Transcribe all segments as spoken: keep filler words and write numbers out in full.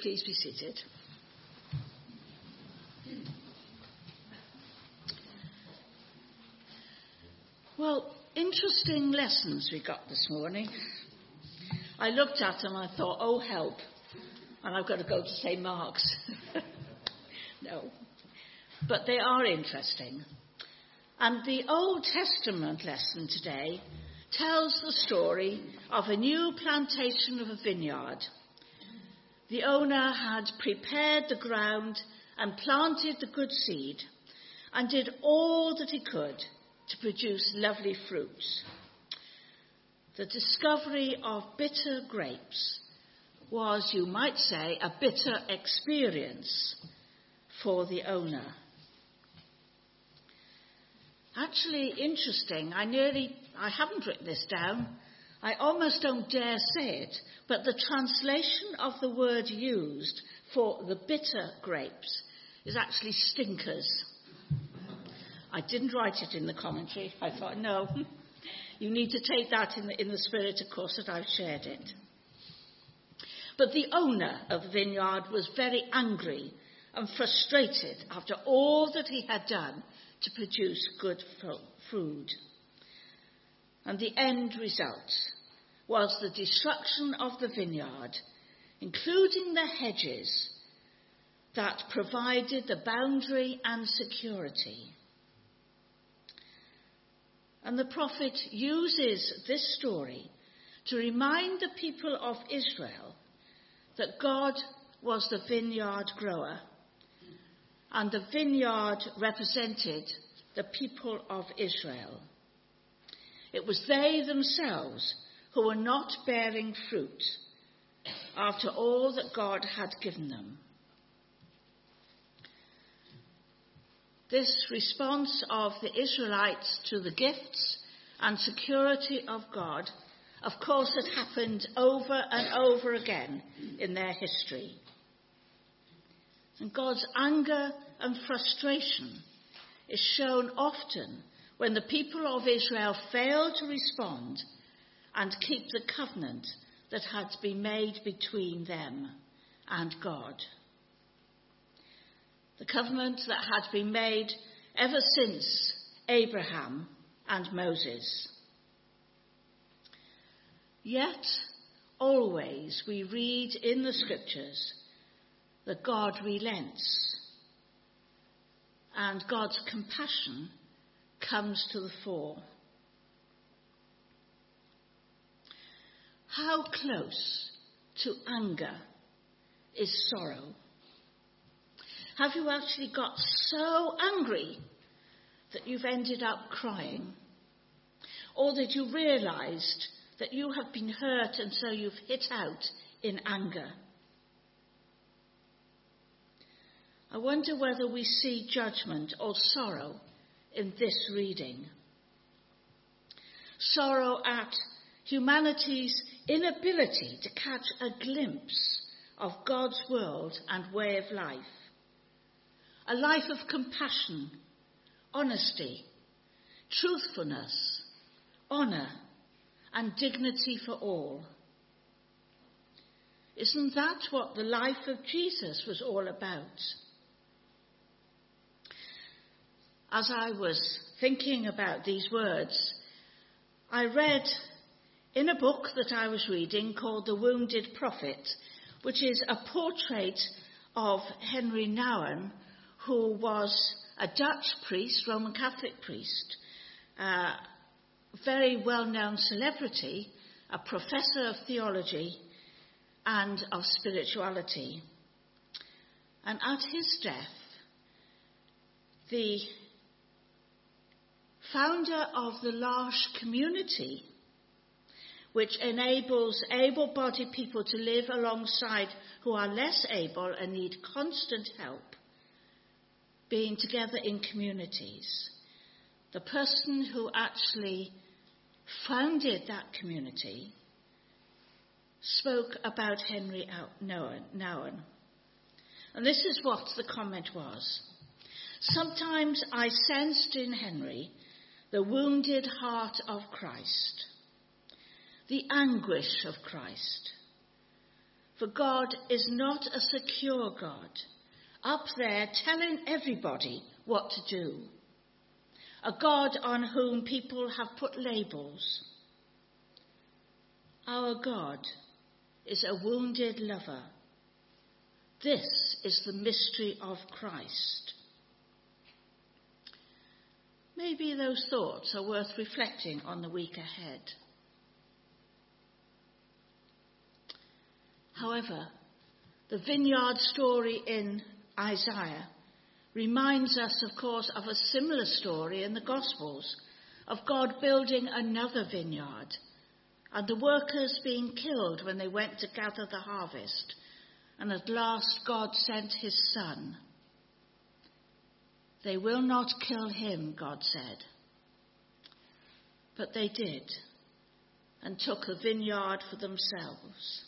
please be seated. Well, interesting lessons we got this morning. I looked at them and I thought, oh, help. And I've got to go to Saint Mark's. No. But they are interesting. And the Old Testament lesson today tells the story of a new plantation of a vineyard. The owner had prepared the ground and planted the good seed and did all that he could to produce lovely fruits. The discovery of bitter grapes was, you might say, a bitter experience for the owner. Actually, interesting, I nearly, I haven't written this down, I almost don't dare say it, but the translation of the word used for the bitter grapes is actually stinkers. I didn't write it in the commentary. I thought, no, you need to take that in the, in the spirit, of course, that I've shared it. But the owner of the vineyard was very angry and frustrated after all that he had done to produce good food. And the end result was the destruction of the vineyard, including the hedges that provided the boundary and security. And the prophet uses this story to remind the people of Israel that God was the vineyard grower, and the vineyard represented the people of Israel. It was they themselves who were not bearing fruit after all that God had given them. This response of the Israelites to the gifts and security of God, of course, had happened over and over again in their history. And God's anger and frustration is shown often when the people of Israel fail to respond and keep the covenant that had been made between them and God. The covenant that had been made ever since Abraham and Moses. Yet, always we read in the scriptures that God relents and God's compassion comes to the fore. How close to anger is sorrow? Have you actually got so angry that you've ended up crying? Or that you realised that you have been hurt and so you've hit out in anger? I wonder whether we see judgment or sorrow in this reading. Sorrow at humanity's inability to catch a glimpse of God's world and way of life. A life of compassion, honesty, truthfulness, honour, and dignity for all. Isn't that what the life of Jesus was all about? As I was thinking about these words, I read in a book that I was reading called The Wounded Prophet, which is a portrait of Henry Nouwen, who was a Dutch priest, Roman Catholic priest, a very well-known celebrity, a professor of theology and of spirituality. And at his death, the founder of the L'Arche community, which enables able-bodied people to live alongside who are less able and need constant help, being together in communities. The person who actually founded that community spoke about Henry Nouwen. And this is what the comment was. Sometimes I sensed in Henry the wounded heart of Christ, the anguish of Christ. For God is not a secure God, up there telling everybody what to do. A God on whom people have put labels. Our God is a wounded lover. This is the mystery of Christ. Maybe those thoughts are worth reflecting on the week ahead. However, the vineyard story in Isaiah reminds us, of course, of a similar story in the Gospels, of God building another vineyard and the workers being killed when they went to gather the harvest. And at last God sent his Son. They will not kill him, God said. But they did, and took the vineyard for themselves.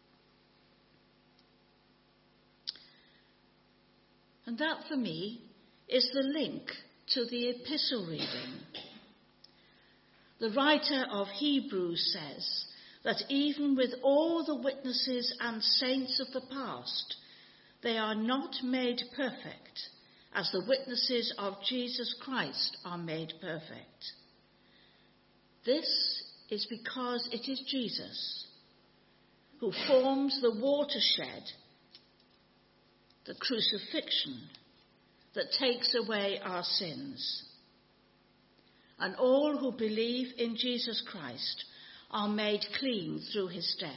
And that, for me, is the link to the epistle reading. The writer of Hebrews says that even with all the witnesses and saints of the past, they are not made perfect as the witnesses of Jesus Christ are made perfect. This is because it is Jesus who forms the watershed, the crucifixion that takes away our sins. And all who believe in Jesus Christ are made clean through his death.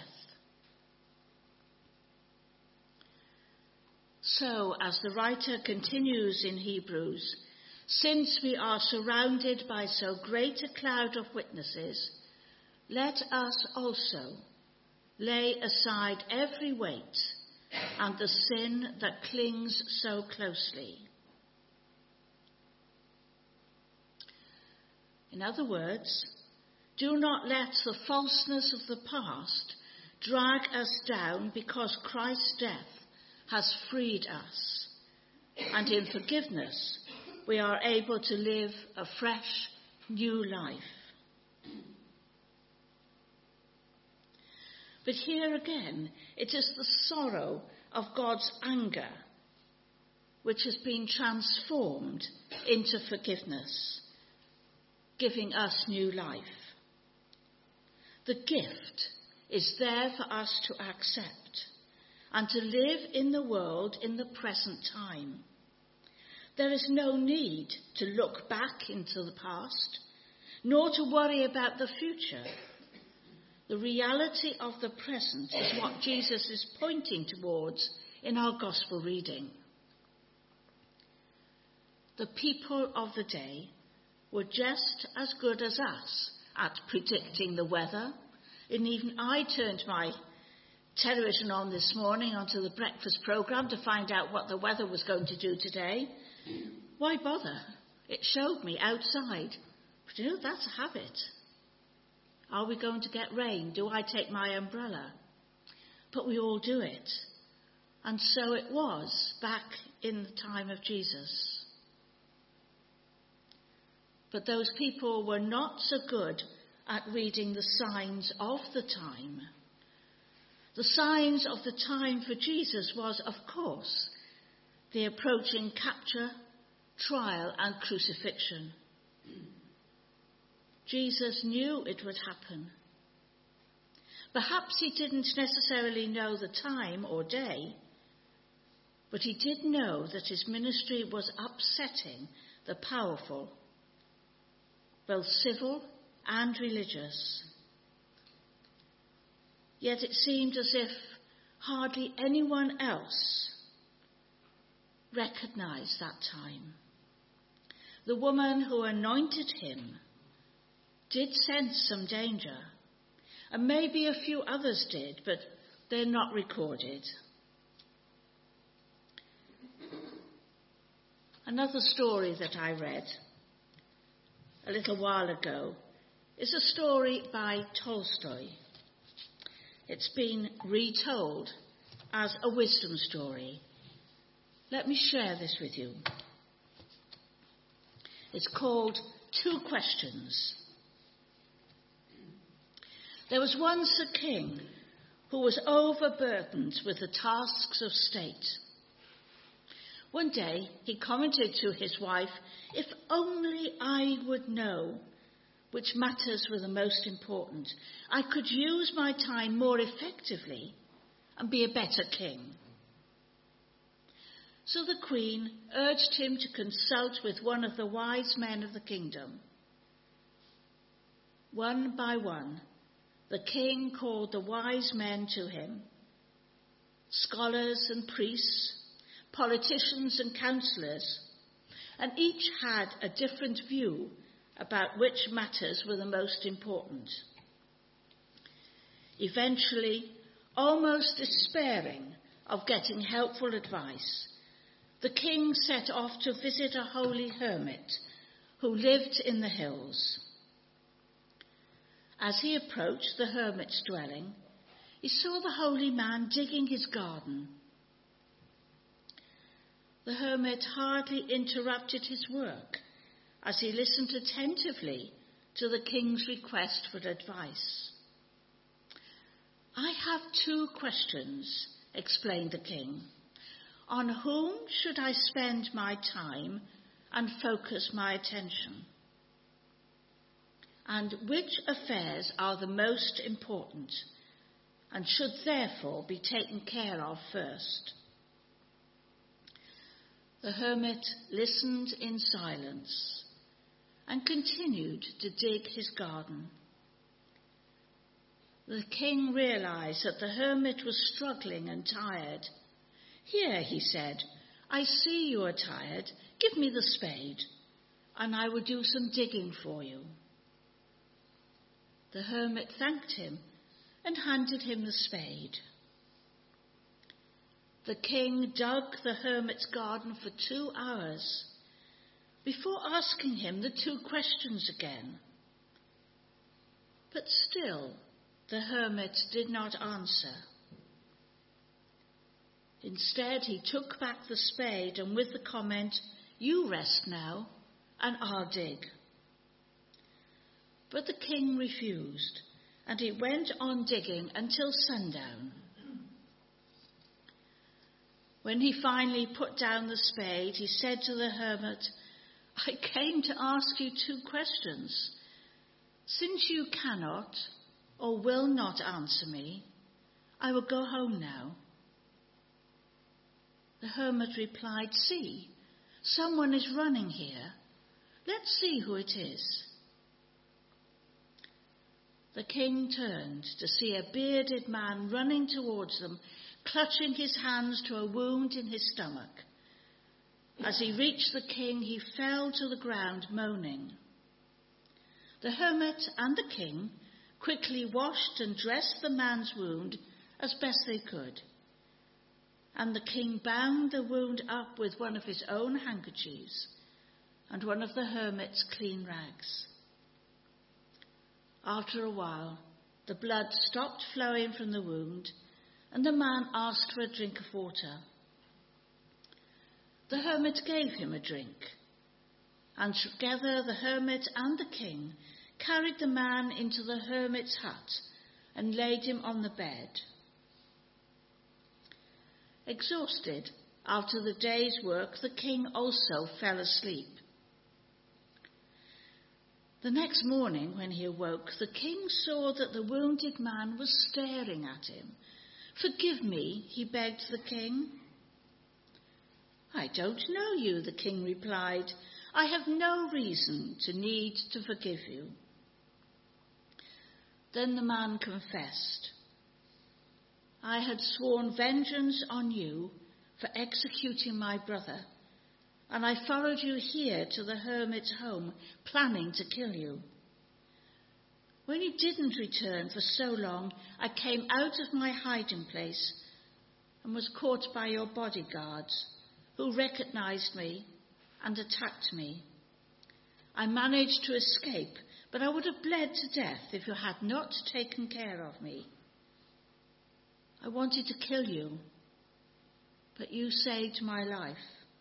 So, as the writer continues in Hebrews, since we are surrounded by so great a cloud of witnesses, let us also lay aside every weight and the sin that clings so closely. In other words, do not let the falseness of the past drag us down, because Christ's death has freed us, and in forgiveness we are able to live a fresh, new life. But here again, it is the sorrow of God's anger which has been transformed into forgiveness, giving us new life. The gift is there for us to accept and to live in the world in the present time. There is no need to look back into the past, nor to worry about the future. The reality of the present is what Jesus is pointing towards in our gospel reading. The people of the day were just as good as us at predicting the weather. And even I turned my television on this morning onto the breakfast programme to find out what the weather was going to do today. Why bother? It showed me outside. But you know, that's a habit. Are we going to get rain? Do I take my umbrella? But we all do it. And so it was back in the time of Jesus. But those people were not so good at reading the signs of the time. The signs of the time for Jesus was, of course, the approaching capture, trial, and crucifixion. Jesus knew it would happen. Perhaps he didn't necessarily know the time or day, but he did know that his ministry was upsetting the powerful, both civil and religious. Yet it seemed as if hardly anyone else recognized that time. The woman who anointed him did sense some danger, and maybe a few others did, but they're not recorded. Another story that I read a little while ago is a story by Tolstoy. It's been retold as a wisdom story. Let me share this with you. It's called Two Questions. There was once a king who was overburdened with the tasks of state. One day he commented to his wife, "If only I would know which matters were the most important, I could use my time more effectively and be a better king." So the queen urged him to consult with one of the wise men of the kingdom. One by one, the king called the wise men to him, scholars and priests, politicians and councillors, and each had a different view about which matters were the most important. Eventually, almost despairing of getting helpful advice, the king set off to visit a holy hermit who lived in the hills. As he approached the hermit's dwelling, he saw the holy man digging his garden. The hermit hardly interrupted his work as he listened attentively to the king's request for advice. "I have two questions," explained the king. "On whom should I spend my time and focus my attention? And which affairs are the most important and should therefore be taken care of first?" The hermit listened in silence and continued to dig his garden. The king realized that the hermit was struggling and tired. "Here," he said, "I see you are tired. Give me the spade, and I will do some digging for you." The hermit thanked him and handed him the spade. The king dug the hermit's garden for two hours before asking him the two questions again. But still, the hermit did not answer. Instead, he took back the spade and with the comment, "You rest now, and I'll dig." But the king refused, and he went on digging until sundown. When he finally put down the spade, he said to the hermit, "I came to ask you two questions. Since you cannot or will not answer me, I will go home now." The hermit replied, "See, someone is running here. Let's see who it is." The king turned to see a bearded man running towards them, clutching his hands to a wound in his stomach. As he reached the king, he fell to the ground moaning. The hermit and the king quickly washed and dressed the man's wound as best they could, and the king bound the wound up with one of his own handkerchiefs and one of the hermit's clean rags. After a while, the blood stopped flowing from the wound, and the man asked for a drink of water. The hermit gave him a drink, and together the hermit and the king carried the man into the hermit's hut and laid him on the bed. Exhausted after the day's work, the king also fell asleep. The next morning, when he awoke, the king saw that the wounded man was staring at him. "Forgive me," he begged the king. "I don't know you," the king replied. "I have no reason to need to forgive you." Then the man confessed, "I had sworn vengeance on you for executing my brother, and I followed you here to the hermit's home, planning to kill you. When you didn't return for so long, I came out of my hiding place and was caught by your bodyguards, who recognized me and attacked me. I managed to escape, but I would have bled to death if you had not taken care of me. I wanted to kill you, but you saved my life.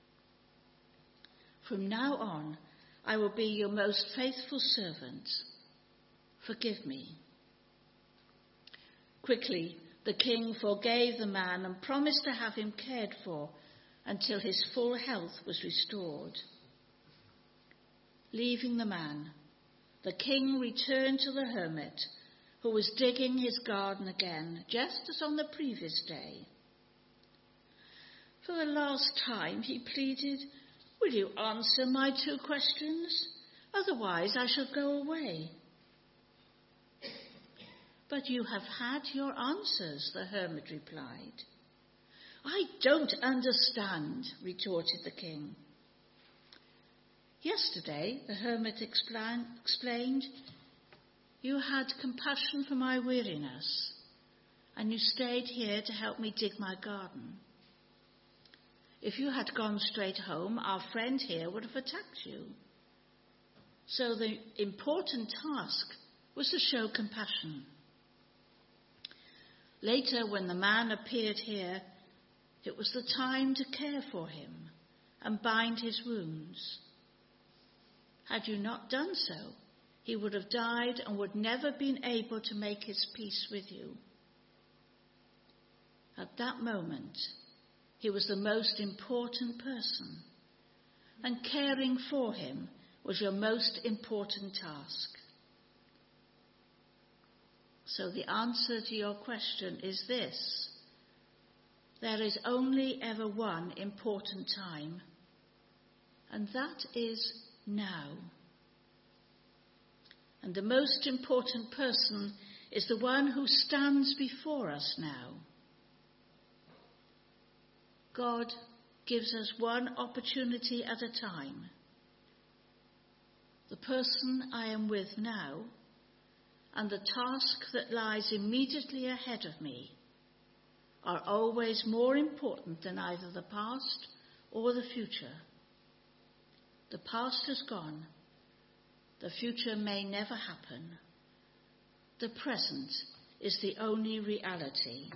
From now on, I will be your most faithful servant. Forgive me." Quickly, the king forgave the man and promised to have him cared for until his full health was restored. Leaving the man, the king returned to the hermit, who was digging his garden again, just as on the previous day. For the last time, he pleaded, "Will you answer my two questions? Otherwise I shall go away." "But you have had your answers," the hermit replied. "I don't understand," retorted the king. "Yesterday," the hermit explain, explained, "you had compassion for my weariness, and you stayed here to help me dig my garden. If you had gone straight home, our friend here would have attacked you. So the important task was to show compassion. Later, when the man appeared here, it was the time to care for him and bind his wounds. Had you not done so, he would have died and would never have been able to make his peace with you. At that moment, he was the most important person, and caring for him was your most important task. So the answer to your question is this: there is only ever one important time, and that is now. And the most important person is the one who stands before us now. God gives us one opportunity at a time. The person I am with now and the task that lies immediately ahead of me are always more important than either the past or the future. The past has gone. The future may never happen. The present is the only reality.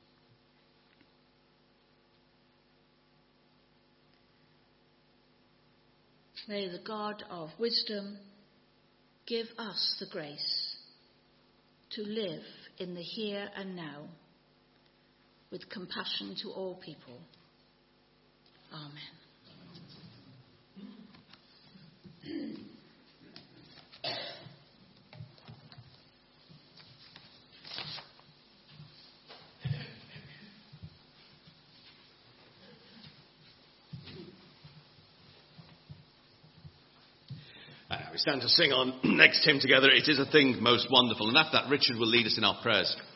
May the God of wisdom give us the grace to live in the here and now with compassion to all people. Amen. Uh, we stand to sing our next hymn together. It is a thing most wonderful. And after that, Richard will lead us in our prayers.